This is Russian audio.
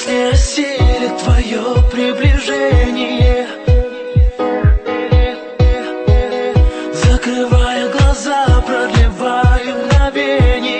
Мысли осилит твое приближение. Закрывая глаза, продлеваю мгновение.